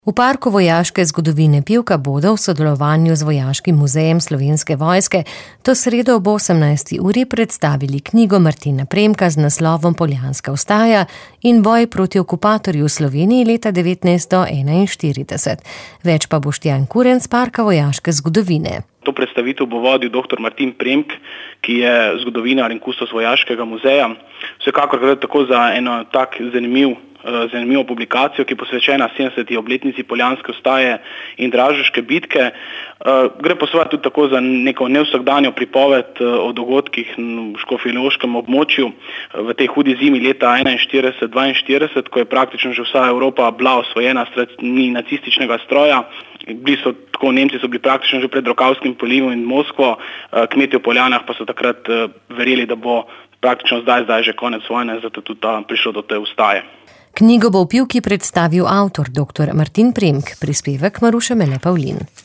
V Parku vojaške zgodovine Pivka bodo v sodelovanju z Vojaškim muzejem Slovenske vojske to sredo ob 18. uri predstavili knjigo Martina Premka z naslovom Poljanska vstaja in boj proti okupatorju v Sloveniji leta 1941. Več pa Boštjan Kurenc, Parka vojaške zgodovine. To predstavitev bo vodil dr. Martin Premk, ki je zgodovinar in kustos Vojaškega muzeja. Vsekakor gre tako za eno tak zanimivo publikacijo, ki je posvečena 70. obletnici Poljanske vstaje in Dražiške bitke. Gre pa seveda tudi tako za neko nevsakdanjo pripoved o dogodkih v škofjeloškem območju v tej hudi zimi leta 1941-1942, ko je praktično že vsa Evropa bila osvojena s strani nacističnega stroja. Nemci so bili praktično že pred Rokavskim prilivom in Moskvo, kmetje v Poljanah pa so takrat verjeli, da bo praktično zdaj že konec vojne, zato tudi prišlo do te vstaje. Knjigo bo v Pivki predstavil avtor dr. Martin Premk, prispevek Maruša Mele Pavlin.